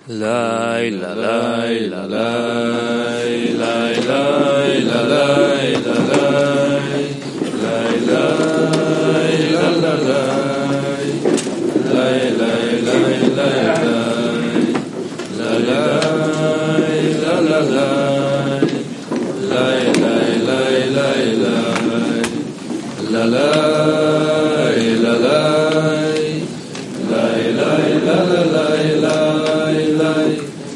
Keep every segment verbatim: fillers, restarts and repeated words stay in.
Lay la lay la lay lay lay la lay la lay lay lay la la lay lay lay lay lay la lay la la lay lay lay lay lay la lay la lay lay lay la la lay lay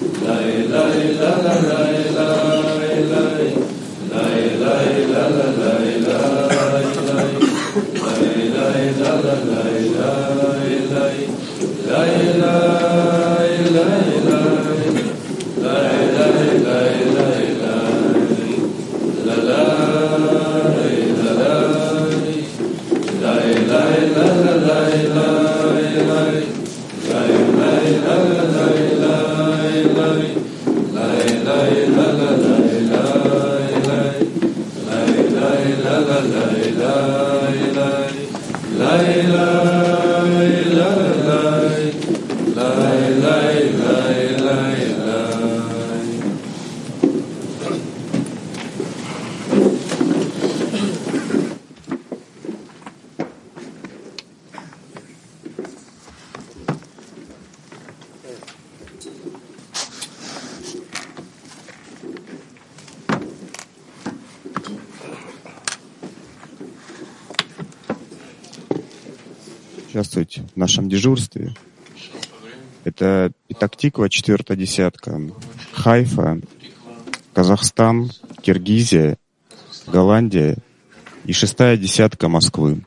Участвовать в нашем дежурстве. Это Петах-Тиква, четвертая десятка, Хайфа, Казахстан, Киргизия, Голландия и шестая десятка Москвы.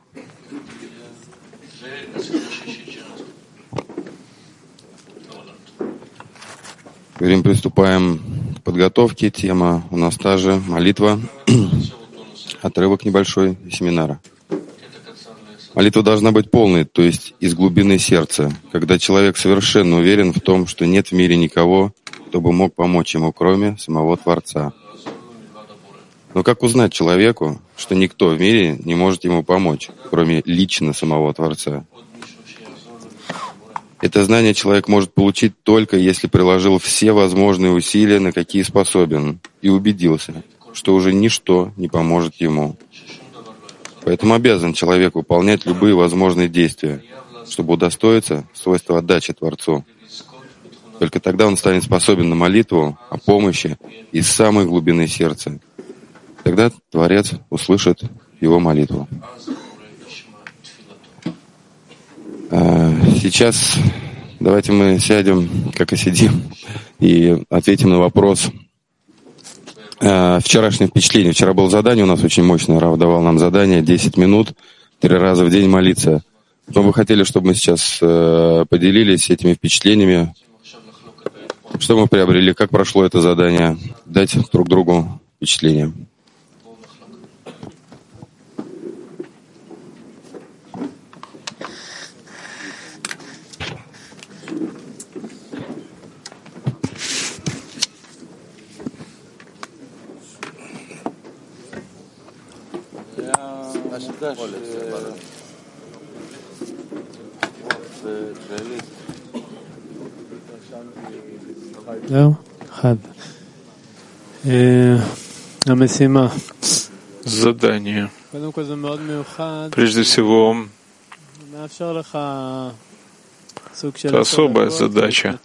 Говорим, приступаем к подготовке. Тема у нас та же, молитва, отрывок небольшой семинара. Молитва должна быть полной, то есть из глубины сердца, когда человек совершенно уверен в том, что нет в мире никого, кто бы мог помочь ему, кроме самого Творца. Но как узнать человеку, что никто в мире не может ему помочь, кроме лично самого Творца? Это знание человек может получить только если приложил все возможные усилия, на какие способен, и убедился, что уже ничто не поможет ему. Поэтому обязан человек выполнять любые возможные действия, чтобы удостоиться свойства отдачи Творцу. Только тогда он станет способен на молитву о помощи из самой глубины сердца. Тогда Творец услышит его молитву. Сейчас давайте мы сядем, как и сидим, и ответим на вопрос. Вчерашнее впечатление. Вчера было задание у нас очень мощное. Рав давал нам задание десять минут, три раза в день молиться. Но вы хотели, чтобы мы сейчас поделились этими впечатлениями. Что мы приобрели? Как прошло это задание? Дать друг другу впечатление. Задание. Прежде всего, это особая задача.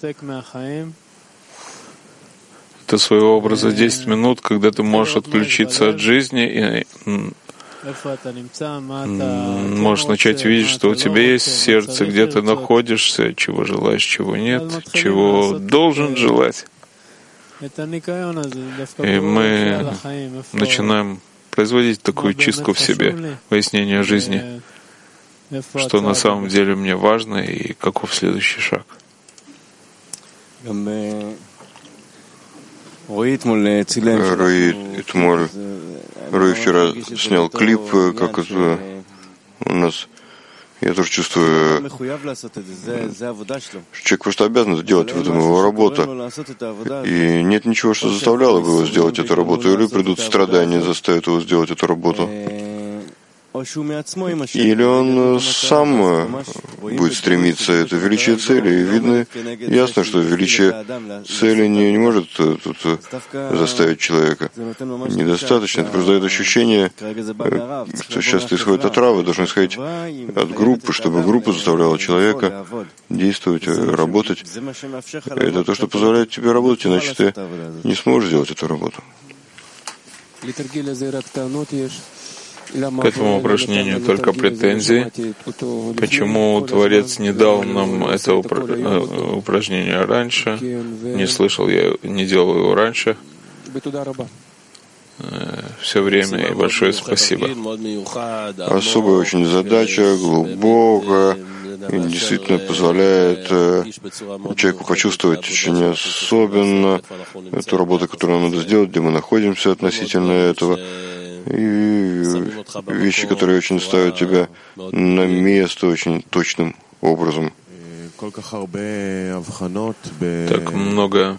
Это своего образа десять минут, когда ты можешь отключиться от жизни и можешь начать видеть, что у тебя есть сердце, где ты находишься, чего желаешь, чего нет, чего должен желать. И мы начинаем производить такую чистку в себе, выяснение жизни, что на самом деле мне важно и каков следующий шаг. Руи вчера снял клип, как это у нас. Я тоже чувствую, человек просто обязан это делать, в этом его работа. И нет ничего, что заставляло бы его сделать эту работу. Или придут страдания, заставят его сделать эту работу. Или он сам будет стремиться, это величие цели. И видно, ясно, что величие цели не, не может тут заставить человека. Недостаточно. Это просто дает ощущение, что сейчас исходит от Равы, должно исходить от группы, чтобы группа заставляла человека действовать, работать. Это то, что позволяет тебе работать, иначе ты не сможешь сделать эту работу. К этому упражнению только претензии. Почему Творец не дал нам это упражнение раньше? Не слышал я, не делал его раньше. Все время, и большое спасибо. Особая очень задача, глубокая, и действительно позволяет человеку почувствовать очень особенно эту работу, которую нам надо сделать, где мы находимся относительно этого, и вещи, которые очень ставят тебя на место очень точным образом. Так много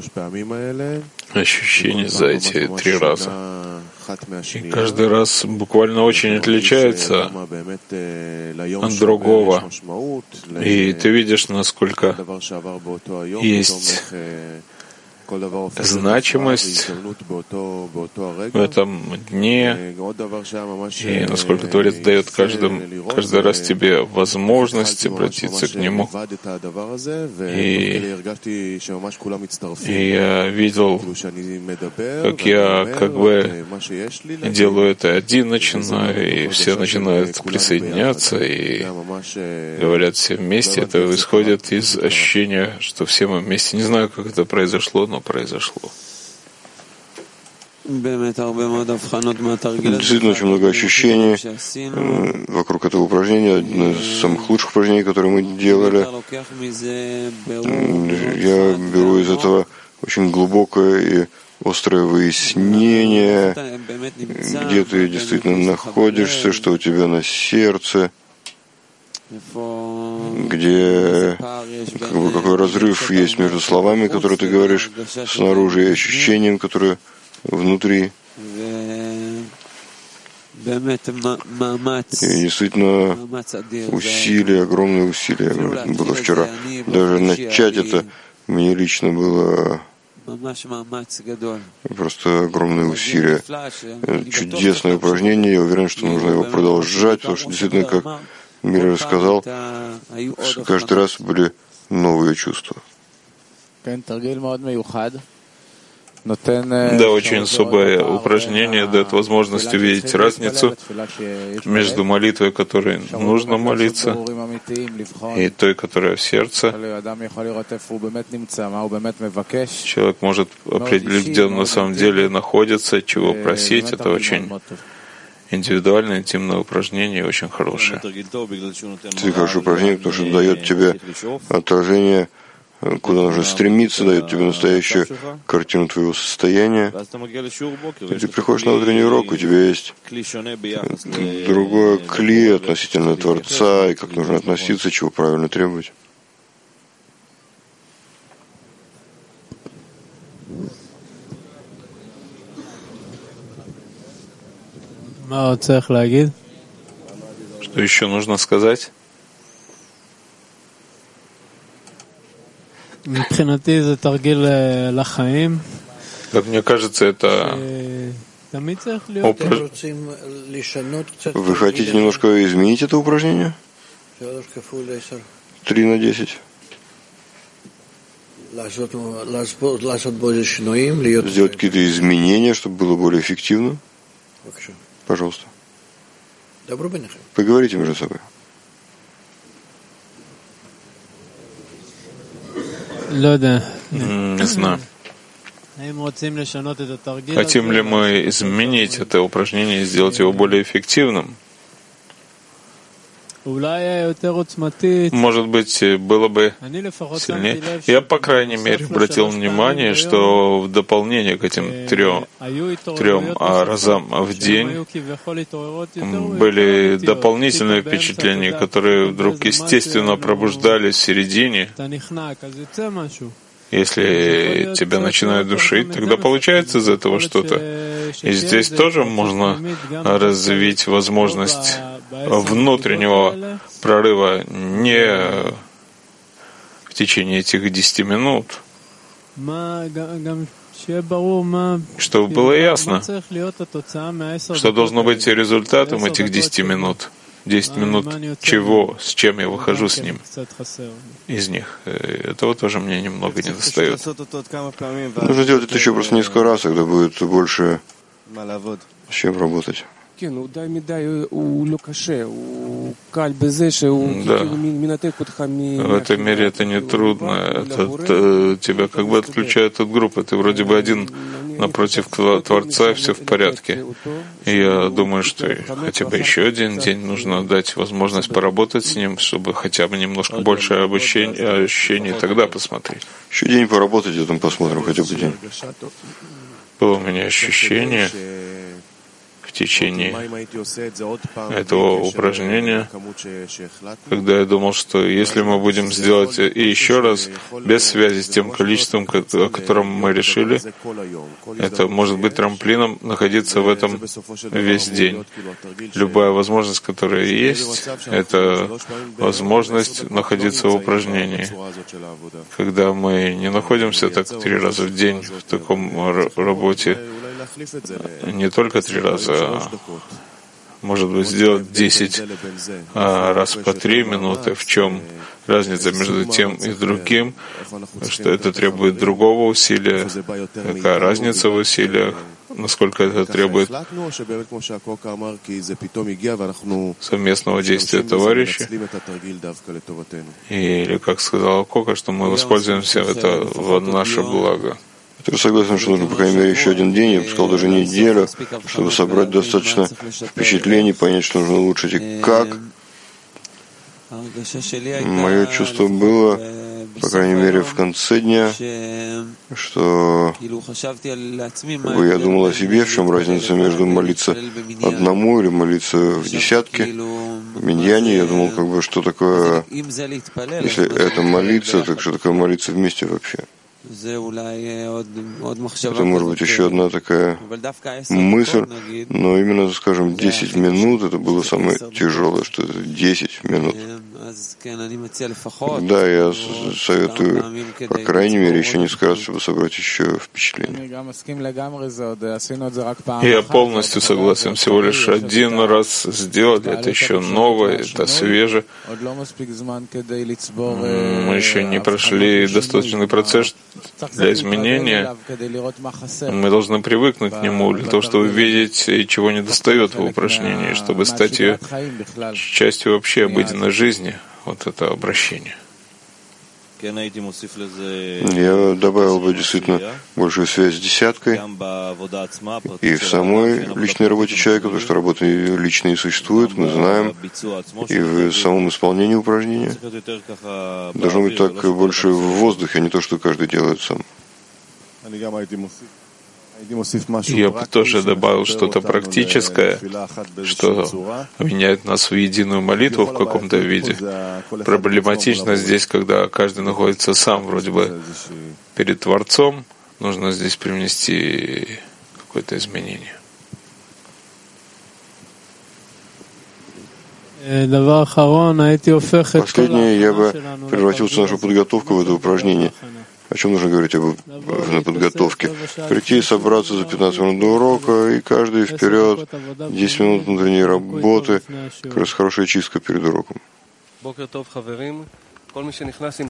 ощущений за эти три раза. И каждый раз буквально очень отличается от другого. И ты видишь, насколько есть значимость в этом дне, и насколько Творец дает каждым, каждый раз тебе возможность обратиться к Нему. И, и я видел, как я как бы делаю это один, начинаю, и все начинают присоединяться, и говорят все вместе. Это исходит из ощущения, что все мы вместе. Не знаю, как это произошло, но произошло. Действительно, очень много ощущений вокруг этого упражнения. Одно из самых лучших упражнений, которые мы делали. Я беру из этого очень глубокое и острое выяснение, где ты действительно находишься, что у тебя на сердце, где как бы, какой разрыв есть между словами, которые ты говоришь снаружи, и ощущением, которое внутри. И действительно усилия, огромные усилия было вчера. Даже начать это мне лично было просто огромные усилия. Чудесное упражнение, я уверен, что нужно его продолжать, потому что действительно, как Мира рассказал, каждый раз были новые чувства. Да, очень особое упражнение дает возможность увидеть разницу между молитвой, которой нужно молиться, и той, которая в сердце. Человек может определить, где он на самом деле находится, чего просить. Это очень индивидуальное, интимное упражнение, очень хорошее. Это хорошее упражнение, потому что дает тебе отражение, куда нужно стремиться, дает тебе настоящую картину твоего состояния. И ты приходишь на утренний урок, у тебя есть другое кли относительно Творца, и как нужно относиться, чего правильно требовать. Что еще нужно сказать? Как мне кажется, это упраж... Вы хотите немножко изменить это упражнение? Три на десять. Сделать какие-то изменения, чтобы было более эффективно? Пожалуйста. Поговорите между собой. Не знаю. Хотим ли мы изменить это упражнение и сделать его более эффективным? Может быть, было бы сильнее. Я, по крайней мере, обратил внимание, что в дополнение к этим трем, трем разам в день были дополнительные впечатления, которые вдруг естественно пробуждались в середине. Если тебя начинают душить, тогда получается из этого что-то. И здесь тоже можно развить возможность внутреннего прорыва не в течение этих десяти минут, чтобы было ясно, что должно быть результатом этих десяти минут. Десять минут чего, с чем я выхожу с ним, из них. Этого тоже мне немного не достает. Нужно делать это еще просто несколько раз, тогда будет больше с чем работать. Да. В этой мере это не трудно. Это, это, тебя как бы отключают от группы. Ты вроде бы один напротив Творца, и все в порядке. И я думаю, что хотя бы еще один день нужно дать возможность поработать с ним, чтобы хотя бы немножко больше обучения, ощущений, тогда посмотреть. Еще день поработать, и потом посмотрим, хотя бы день. Было у меня ощущение в течение этого упражнения, когда я думал, что если мы будем сделать и еще раз, без связи с тем количеством, о котором мы решили, это может быть трамплином находиться в этом весь день. Любая возможность, которая есть, это возможность находиться в упражнении. Когда мы не находимся так три раза в день в таком работе, не только три раза, а может быть сделать десять а раз по три минуты. В чем разница между тем и другим? Что это требует другого усилия? Какая разница в усилиях? Насколько это требует совместного действия товарища? Или, как сказала Кока, что мы воспользуемся это в наше благо? Я согласен, что нужно, по крайней мере, еще один день, я бы сказал, даже неделю, чтобы собрать достаточно впечатлений, понять, что нужно улучшить и как. Мое чувство было, по крайней мере, в конце дня, что как бы, я думал о себе, в чем разница между молиться одному или молиться в десятке. В миньяне я думал, как бы, что такое, если это молиться, так что такое молиться вместе вообще. Это может быть еще одна такая мысль, но именно, скажем, десять минут, это было самое тяжелое, что это десять минут. Да, я советую, по крайней мере, еще несколько раз, чтобы собрать еще впечатление. Я полностью согласен. Всего лишь один раз сделали, это еще новое, это свеже. Мы еще не прошли достаточный процесс для изменения. Мы должны привыкнуть к нему для того, чтобы видеть, чего недостает в упражнении, чтобы стать ее частью вообще обыденной жизни. Вот это обращение. Я добавил бы действительно большую связь с десяткой и в самой личной работе человека, потому что работа лично не существует, мы знаем, и в самом исполнении упражнения. Должно быть так больше в воздухе, а не то, что каждый делает сам. Я бы тоже добавил что-то практическое, что объединяет нас в единую молитву в каком-то виде. Проблематично здесь, когда каждый находится сам вроде бы перед Творцом, нужно здесь привнести какое-то изменение. Последнее, я бы превратил всю нашу подготовку в это упражнение. О чем нужно говорить об, на подготовке? Прийти и собраться за пятнадцать минут до урока, и каждый вперед, десять минут внутренней работы, как раз хорошая чистка перед уроком.